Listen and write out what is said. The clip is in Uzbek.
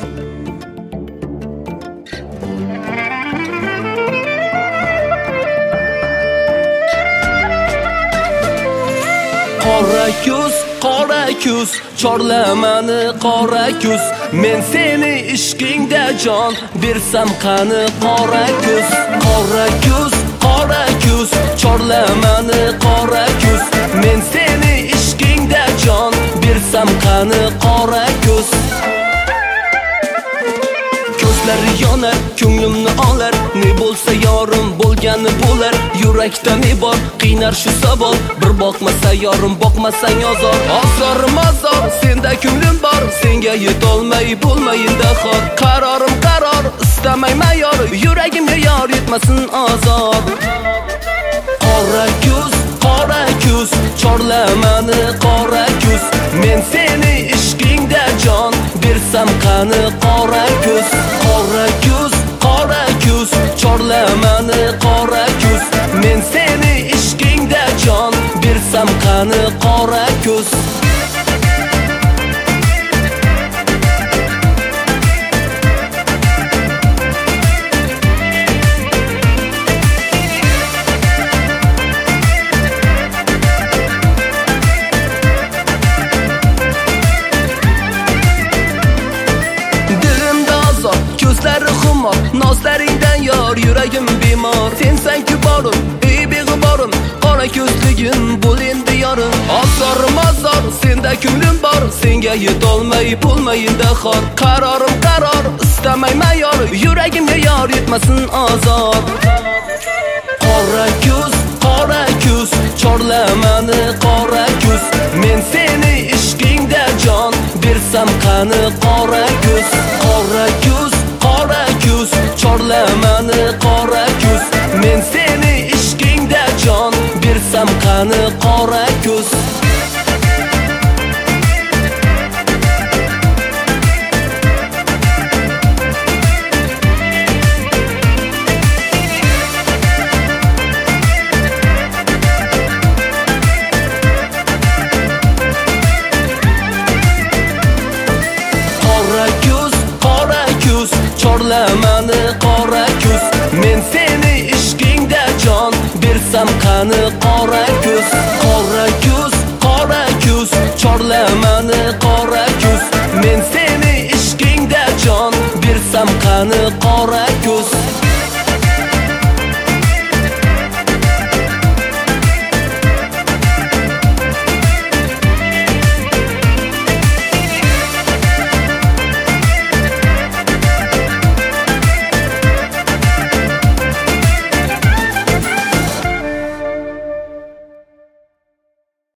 Qora kuz, chorlamani qora kuz. Men seni ishqingda jon bersam qani qora kuz. Qora kuz, chorlamani qora kuz. Men seni ishqingda jon bersam qani qora kuz. Ko'zlari yonar, ko'nglimni olar, ne bo'lsa yorim bo'lgani bo'lar. Yurakda ne bor, qiynar shu savol. Bir boqmasa yorim, boqmasang ozor. Ozor, senda ko'nglim bor, senga yetolmay bo'lmayinda xor. Qarorim qaror, istamayman yor, yuragimga yor yetmasin azor. Qora kuz, chorlamani qora kuz. Men seni ishqingda jon bersam qani qora kuz. Qora kuz, chorlamani qora kuz. Men seni ishqingda jon bersam qani qora kuz. Ko'zlari xumor, nozlaringdan yor, yuragim bemor. Sensan-ku borim, ey beg'uborim, qora ko'zligim bo'l endi yorim. Ozor, senda ko'nglim bor, senga yetolmay bo'lmayinda xor. Qarorim qaror, istamayman yor, yuragimga yor yetmasin azor. Qora kuz, chorlamani qora kuz. Men seni ishqingda jon bersam qani qora kuz.